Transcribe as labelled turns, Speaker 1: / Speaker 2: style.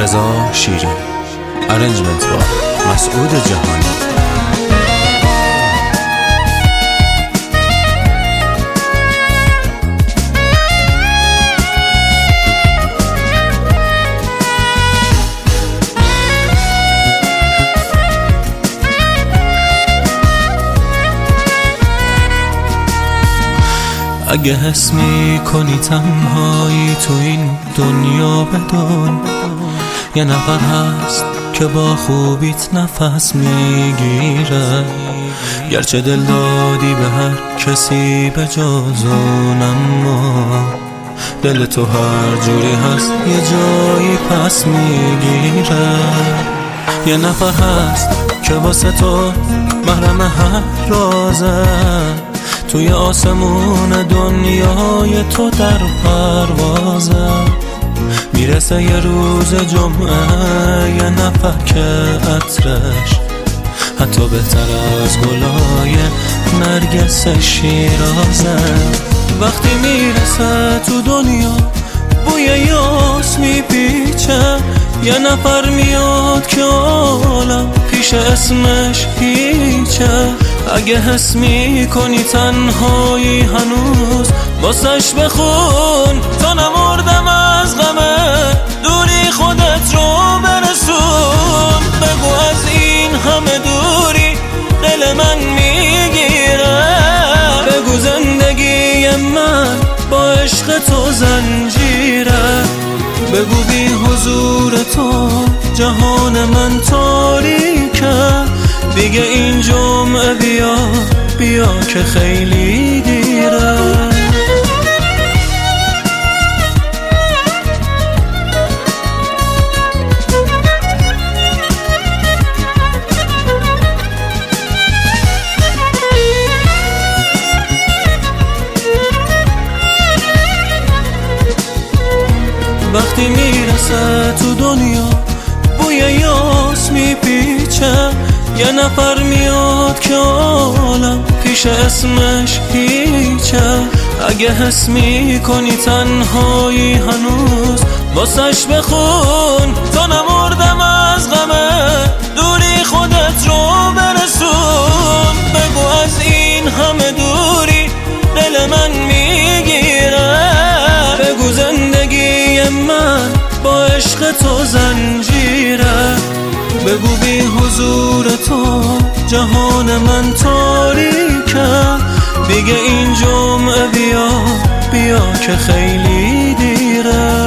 Speaker 1: رضا شیری، ارنجمنت با مسعود جهانی.
Speaker 2: اگه حس میکنی تنهایی تو این دنیا بدون یه نفر هست که با خوبیت نفس میگیره، گرچه دل دادی به هر کسی به جز اون، اما دل تو هر جوری هست یه جایی پس میگیره. یه نفر هست که واسه تو محرم هر رازه، توی آسمون دنیای تو در پروازه. میرسه یه روز جمعه، یه نفر که عطرش حتی بهتر از گلای نرگس شیرازه. وقتی میرسه تو دنیا بوی یاس میپیچه، یه نفر میاد که عالم پیش اسمش هیچه. اگه حس میکنی تنهایی هنوز واسش بخون، تا نمردم از غمه دوری خودت رو برسون. بگو از این همه دوری دل من میگیره، بگو زندگی من با عشق تو زنجیره، بگو بی حضور تو جهان من تاریکه. دیگه این جمعه بیا که خیلی دیره. وقتی میرسه تو دنیا بوی یاس میپیچه، یه نفر میاد که عالم پیش اسمش هیچه. اگه حس میکنی تنهایی هنوز واسش بخون، تا نمردم از غمه دوری خودت رو برسون. بگو از این همه دوری دل من میگیره، بگو زندگی من با عشق تو زنجیره، بگو بی حضور تو جهان من تاریکه. دیگه این جمعه بیا که خیلی دیره.